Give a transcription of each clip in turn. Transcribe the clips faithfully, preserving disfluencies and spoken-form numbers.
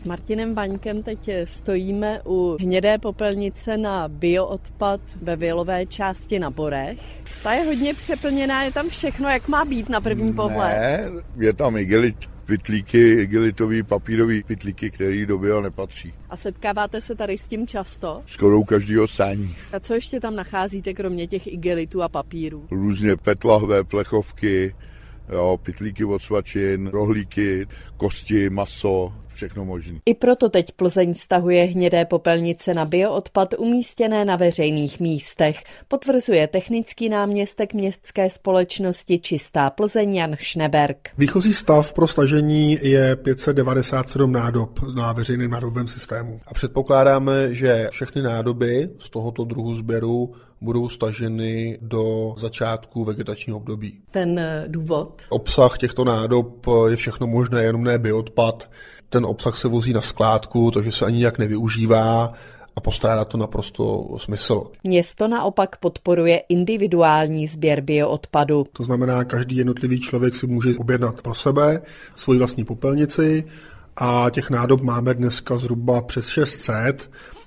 S Martinem Vaňkem teď stojíme u hnědé popelnice na bioodpad ve vilové části na Borech. Ta je hodně přeplněná, je tam všechno, jak má být na první pohled. Ne, je tam igelit, pytlíky, igelitový, papírový pytlíky, který do bio nepatří. A setkáváte se tady s tím často? Skoro u každého sání. A co ještě tam nacházíte, kromě těch igelitů a papírů? Různě petlahve, plechovky, jo, pytlíky od svačin, rohlíky, kosti, maso, všechno možné. I proto teď Plzeň stahuje hnědé popelnice na bioodpad umístěné na veřejných místech, potvrzuje technický náměstek městské společnosti Čistá Plzeň Jan Šneberg. Výchozí stav pro stažení je pět set devadesát sedm nádob na veřejném nádobovém systému. A předpokládáme, že všechny nádoby z tohoto druhu sběru budou staženy do začátku vegetačního období. Ten důvod? Obsah těchto nádob je všechno možné, jenom ne bioodpad. Ten obsah se vozí na skládku, takže se ani nějak nevyužívá a postrádá to naprosto smysl. Město naopak podporuje individuální sběr bioodpadu. To znamená, každý jednotlivý člověk si může objednat pro sebe svoji vlastní popelnici a těch nádob máme dneska zhruba přes šest set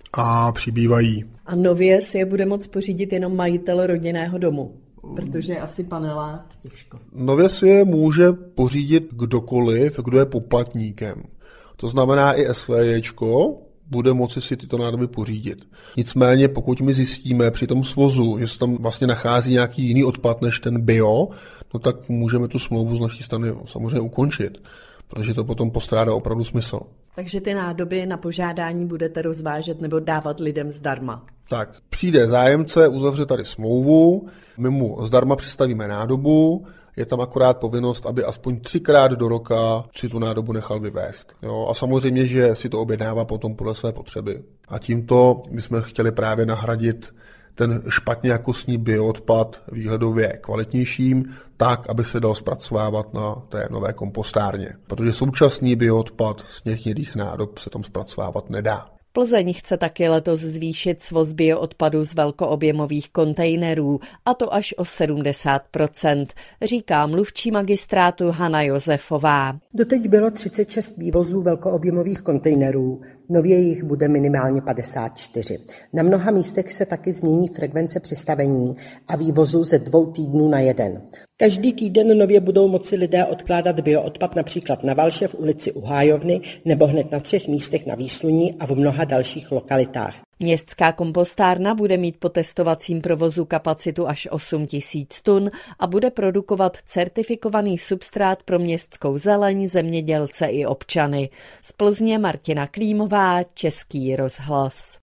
a přibývají. A nově si je bude moct pořídit jenom majitel rodinného domu, protože asi panelák těžko. Nově si je může pořídit kdokoliv, kdo je poplatníkem. To znamená i SVJčko bude moci si tyto nádoby pořídit. Nicméně pokud my zjistíme při tom svozu, že se tam vlastně nachází nějaký jiný odpad než ten bio, no tak můžeme tu smlouvu z naší strany samozřejmě ukončit, protože to potom postrádá opravdu smysl. Takže ty nádoby na požádání budete rozvážet nebo dávat lidem zdarma? Tak, přijde zájemce, uzavře tady smlouvu, my mu zdarma přistavíme nádobu, je tam akorát povinnost, aby aspoň třikrát do roka si tu nádobu nechal vyvést. Jo? A samozřejmě, že si to objednává potom podle své potřeby. A tímto bychom chtěli právě nahradit ten špatně jakostní bioodpad výhledově kvalitnějším, tak, aby se dal zpracovávat na té nové kompostárně. Protože současný bioodpad z těch hnědých nádob se tam zpracovávat nedá. Plzeň chce taky letos zvýšit svoz bioodpadu z velkoobjemových kontejnerů, a to až o sedmdesát procent, říká mluvčí magistrátu Hana Josefová. Doteď bylo třicet šest vývozů velkoobjemových kontejnerů, nově jich bude minimálně padesát čtyři. Na mnoha místech se taky změní frekvence přistavení a vývozu ze dvou týdnů na jeden. Každý týden nově budou moci lidé odkládat bioodpad například na Valše v ulici u Hájovny nebo hned na třech místech na Výsluní a v mnoha dalších lokalitách. Městská kompostárna bude mít po testovacím provozu kapacitu až osm tisíc tun a bude produkovat certifikovaný substrát pro městskou zeleň, zemědělce i občany. Z Plzně Martina Klímová, Český rozhlas.